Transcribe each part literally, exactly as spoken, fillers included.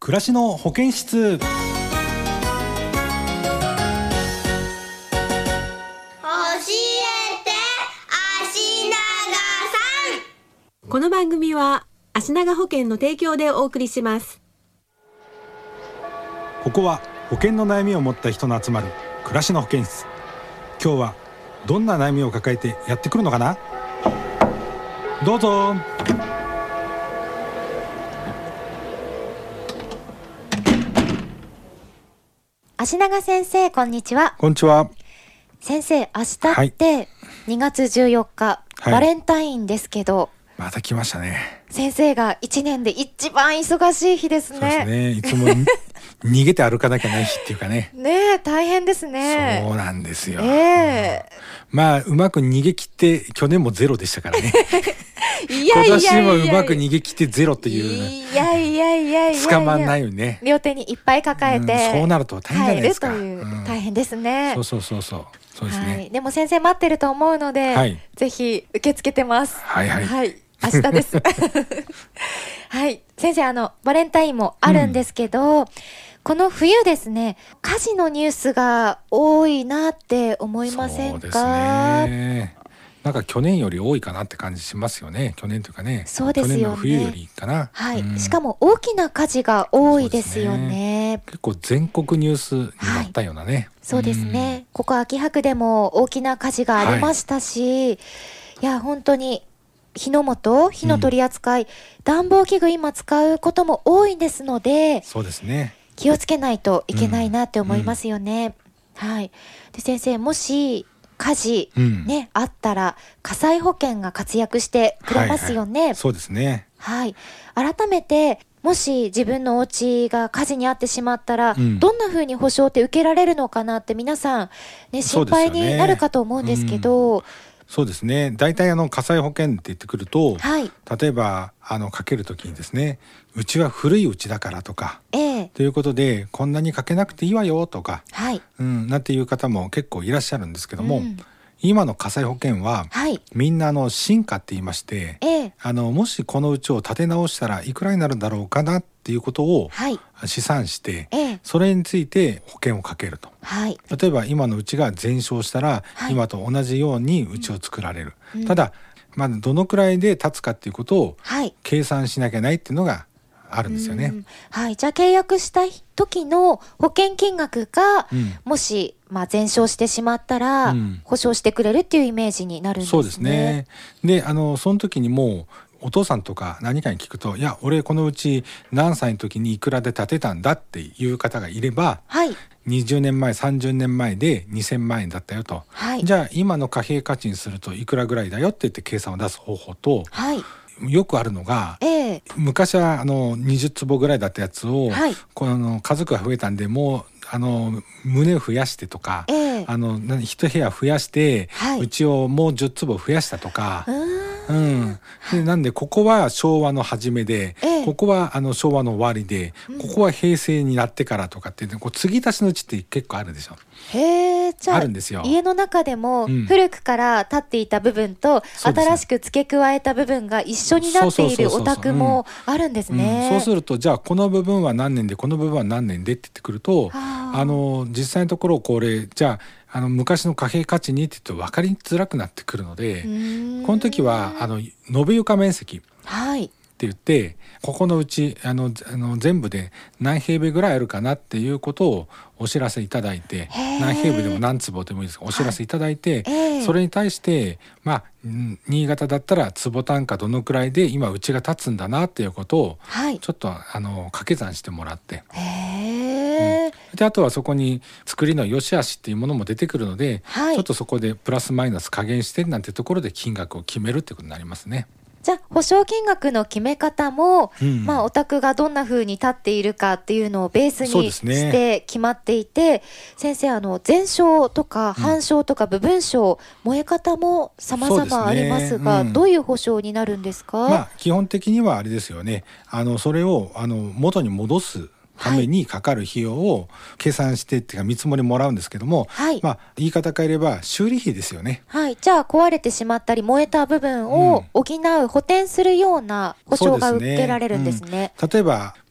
暮らしの保健室。 教えて足長さん。 この番組は足長保険の提供でお送りします。 ここは保険の悩みを持った人の集まる暮らしの保健室。今日はどんな悩みを抱えてやってくるのかな。どうぞ。 足長先生、こんにちは。 こんにちは。 先生、明日ってにがつじゅうよっか、はい、バレンタインですけど、 また来ましたね。 先生がいちねんで一番忙しい日ですね。 そうですね。いつも逃げて歩かなきゃない日っていうかね。 ねえ、大変ですね。 そうなんですよ。 えー、 まあうまく逃げ切って去年もゼロでしたからね。 いやいやいやいや、 今年もうまく逃げ切ってゼロという、 いやいやいやいや、 捕まんないよね。 両手にいっぱい抱えて、 うん、そうなると大変じゃないですか。 帰るという、うん、大変ですね。 そうそうそうそう。そうですね。 はい、でも先生待ってると思うので、はい、ぜひ受け付けてます。 はいはい。 はい、明日です。はい、先生、あのバレンタインもあるんですけど、うん、この冬ですね、火事のニュースが多いなって思いませんか？ そうですね。なんか去年より多いかなって感じしますよね。去年というかね。 そうですよね。 去年の冬よりかな。 はい、 うん。 しかも大きな火事が多いですよね。 結構全国ニュースになったようなね。はい、 そうですね。うん、ここ秋葉区でも大きな火事がありましたし、はい、いや本当に火の元、火の取り扱い、うん、暖房器具今使うことも多いですので、 そうですね。 気をつけないといけないなって思いますよね。うんうん、はい。で先生、もし火事、ね、うん、あったら火災保険が活躍してくれますよね。はいはい、 そうですね。 はい。改めてもし自分のお家が火事に遭ってしまったら、うん、どんな風に保証って受けられるのかなって皆さん、ね、心配になるかと思うんですけど。 そうですね。大体あの火災保険って言ってくると、 はい、 例えばあのかけるときにですね、うちは古いうちだからとか、 ええ、 ということでこんなにかけなくていいわよとか、 はい、 うん、なんていう方も結構いらっしゃるんですけども、 うん、 今の火災保険は、はい、みんなあの新火って言いまして、 ええ、 あのもしこのうちを建て直したらいくらになるんだろうかなっていうことを試算して、 ええ、 それについて保険をかけると。 はい、 例えば今のうちが全焼したら、はい、今と同じようにうちを作られる、うん、ただ、まあ、どのくらいで経つかっていうことを計算しなきゃいけないっていうのがあるんですよね。 はい、じゃあ契約した時の保険金額が、うん、もし、まあ、全焼してしまったら、うん、保証してくれるっていうイメージになるんですね。 そうですね。で、あのその時にもお父さんとか何かに聞くと、いや俺このうち何歳の時にいくらで建てたんだっていう方がいれば、 はい、 にじゅうねんまえさんじゅうねんまえでにせんまんえんだったよと、 はい、 じゃあ今の貨幣価値にするといくらぐらいだよって言って計算を出す方法と、 はい、 よくあるのが、 ええ、 昔はあのにじゅうつぼぐらいだったやつを、はい、この家族が増えたんでもうあの棟を増やしてとか、 ええ、 あの一部屋増やして、はい、うちをもうじゅうつぼ増やしたとか、うん、でなんでここは昭和の初めで、ええ、ここはあの昭和の終わりで、うん、ここは平成になってからとかって、ね、こう継ぎ足しのうちって結構あるでしょ。 へー、じゃああるんですよ。 家の中でも古くから建っていた部分と、うん、新しく付け加えた部分が一緒になっているお宅もあるんですね。 そうするとじゃあこの部分は何年でこの部分は何年でって言ってくると、あの実際のところこれじゃああの昔の貨幣価値にって言うと分かりづらくなってくるので、この時はあの延べ床面積、 はい、 って言ってここのうちあのあの全部で何平米ぐらいあるかなっていうことをお知らせいただいて、何平米でも何坪でもいいですがお知らせいただいて、はい、それに対してまあ新潟だったら坪単価どのくらいで今うちが建つんだなっていうことをちょっとあの掛け算してもらって、 へー、 うん、であとはそこに作りの良し悪しっていうものも出てくるので、はい、ちょっとそこでプラスマイナス加減してなんてところで金額を決めるってことになりますね。 じゃあ保証金額の決め方も、うん、まあ、お宅がどんな風に立っているかっていうのをベースにして決まっていて、ね、先生あの全焼とか半焼とか部分焼、うん、燃え方も様々ありますが、うん、どういう保証になるんですか？ まあ、基本的にはあれですよね。あのそれをあの元に戻すためにかかる費用を計算してっていうか見積もりもらうんですけども、はい、まあ、言い方変えれば修理費ですよね。 はい、じゃあ壊れてしまったり燃えた部分を補う、補填するような保証が受けられるんですね。 うん、例えば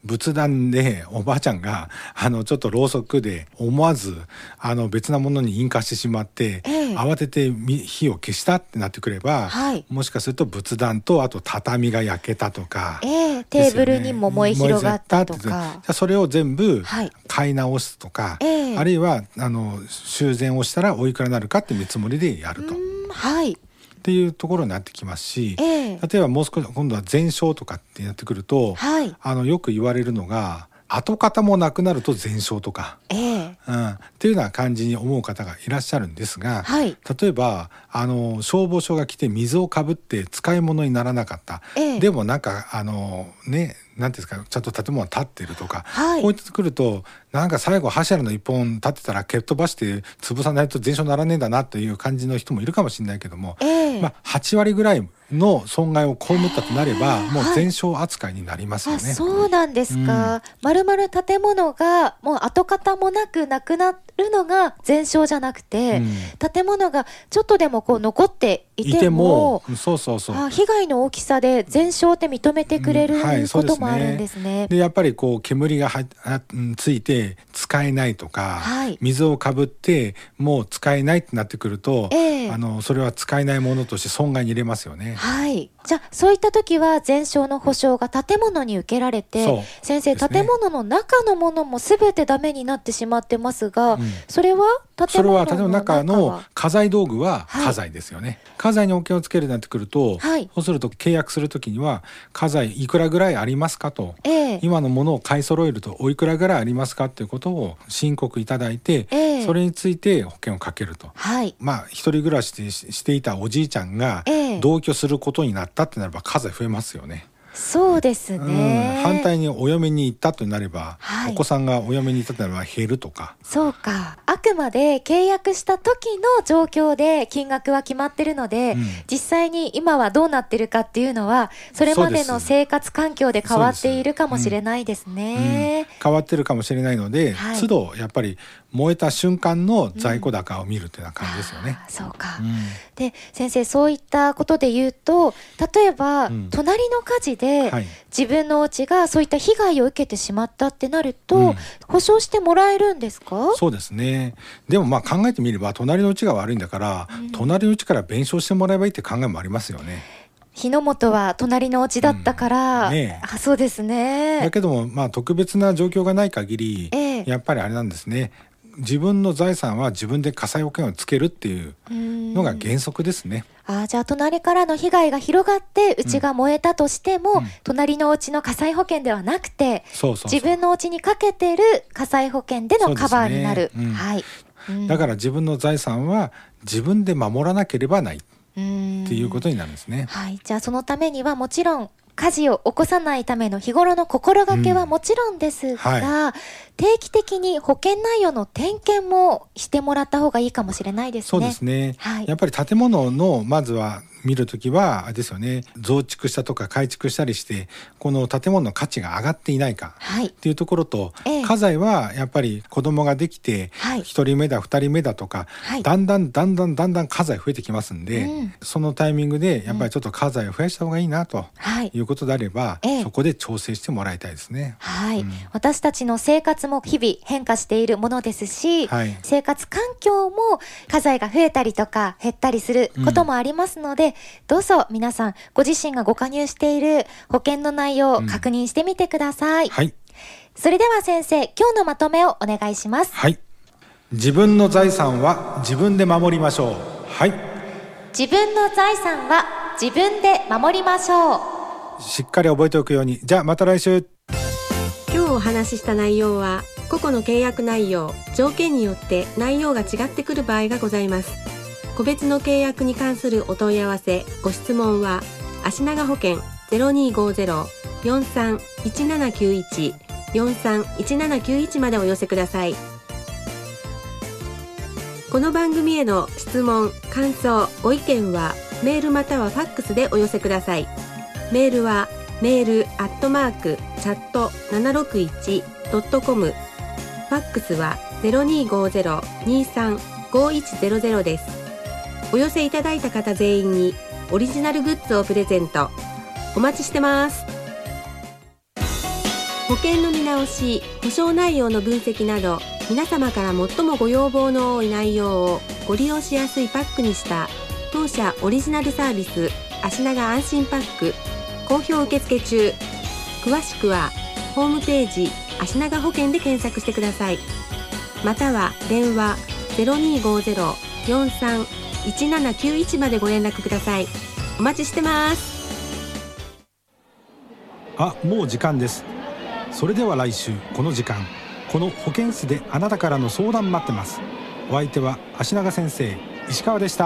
仏壇でおばあちゃんがあのちょっとろうそくで思わずあの別なものに引火してしまって、ええ、慌てて火を消したってなってくれば、はい、もしかすると仏壇とあと畳が焼けたとか、 ええ、テーブルにも燃え広がったとか、 それを全部買い直すとか、はい、あるいはあの修繕をしたらおいくらになるかって見積もりでやると、 はい、 っていうところになってきますし、 ええ、 例えばもう少し今度は全焼とかってなってくると、はい、あのよく言われるのが跡形もなくなると全焼とか、ええうん、っていうような感じに思う方がいらっしゃるんですが、はい、例えばあの消防署が来て水をかぶって使い物にならなかった、ええ、でもなんかあのねなんていうんですか、ちゃんと建物が建ってるとか、はい、こういってくるとなんか最後柱の一本立ってたら蹴っ飛ばして潰さないと全焼ならねえんだなという感じの人もいるかもしれないけども、えーまあ、はちわりぐらいの損害を被ったとなれば、もう全焼扱いになりますよね。 はい、あ、そうなんですか。まるまる建物がもう跡形もなくなくなるのが全焼じゃなくて、うん、建物がちょっとでもこう残っていても、いてもそうそうそう、 あ、被害の大きさで全焼って認めてくれる、うんはい、こともあるんですね。 でやっぱりこう煙がはついて使えないとか、はい、水をかぶってもう使えないってなってくると、えー、あのそれは使えないものとして損害に入れますよね。 はい、じゃあそういった時は全焼の保証が建物に受けられて、先生、ね、建物の中のものも全てダメになってしまってますが、うん、それは建物の中の家財道具は家財ですよね。はい、家財に保険をつけるなんてくると、はい、そうすると契約するときには家財いくらぐらいありますかと、えー、今のものを買い揃えるとおいくらぐらいありますかということを申告いただいて、えー、それについて保険をかけると、はい、まあ一人暮らしでしていたおじいちゃんが同居することになったってなれば家財増えますよね。 そうですね、 うん、反対にお嫁に行ったとなれば、はい、お子さんがお嫁に行ったとなれば減るとか。 そうか、あくまで契約した時の状況で金額は決まってるので、うん、実際に今はどうなってるかっていうのはそれまでの生活環境で変わっているかもしれないですね。 うんうん、変わってるかもしれないので、はい、都度やっぱり燃えた瞬間の在庫高を見るというような感じですよね。 うん、そうか、うん、で先生、そういったことで言うと、例えば、うん、隣の火事ではい、自分のお家がそういった被害を受けてしまったってなると、うん、保証してもらえるんですか？ そうですね。でもまあ考えてみれば隣の家が悪いんだから、うん、隣の家から弁償してもらえばいいって考えもありますよね。 火の元は隣のお家だったから、うんね、あ、そうですね。 だけどもまあ特別な状況がない限り、ええ、やっぱりあれなんですね。自分の財産は自分で火災保険をつけるっていうのが原則ですね。 あ、じゃあ隣からの被害が広がってうちが燃えたとしても、うん、隣のお家の火災保険ではなくて、そうそうそう、自分のお家にかけてる火災保険でのカバーになる、ね、うん、はい、うん、 だから自分の財産は自分で守らなければないっていうことになるんですね。 はい、じゃあそのためにはもちろん火事を起こさないための日頃の心がけはもちろんですが、うんはい、定期的に保険内容の点検もしてもらった方がいいかもしれないですね。 そうですね、はい、やっぱり建物のまずは見るときはあれですよね、増築したとか改築したりしてこの建物の価値が上がっていないかっていうところと、はい、家財はやっぱり子供ができてひとりめだふたりめだとか、はい、だんだんだんだんだんだん家財増えてきますんで、うん、そのタイミングでやっぱりちょっと家財を増やした方がいいなということであれば、はい、そこで調整してもらいたいですね。 はい、うん、私たちの生活も日々変化しているものですし、はい、生活環境も家財が増えたりとか減ったりすることもありますので、うん、どうぞ皆さんご自身がご加入している保険の内容を確認してみてください。うん、はい、それでは先生、今日のまとめをお願いします。 はい、自分の財産は自分で守りましょう。はい、 自分の財産は自分で守りましょう。 しっかり覚えておくように。じゃあまた来週。 今日お話しした内容は個々の契約内容、条件によって内容が違ってくる場合がございます。個別の契約に関するお問い合わせ、ご質問は足長保険 ゼロにーごーゼロ よんさんいちななきゅういち よんさんいちななきゅういちまでお寄せください。この番組への質問、感想、ご意見はメールまたはファックスでお寄せください。メールはメールアットマークチャットななろくいちドットコム、ファックスは ゼロにーごーゼロ にーさん ごーいちゼロゼロ です。お寄せいただいた方全員にオリジナルグッズをプレゼント。お待ちしてます。 保険の見直し、保証内容の分析など、皆様から最もご要望の多い内容をご利用しやすいパックにした当社オリジナルサービス、足長安心パック、好評受付中。詳しくはホームページ足長保険で検索してください。または電話 ゼロにーごーゼロ よんさん いちななきゅういち までご連絡ください。お待ちしてます。 あ、もう時間です。それでは来週この時間、この保健室であなたからの相談待ってます。お相手は足長先生、石川でした。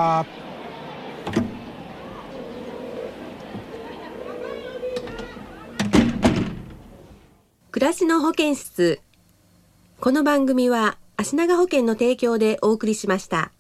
暮らしの保健室。この番組は足長保険の提供でお送りしました。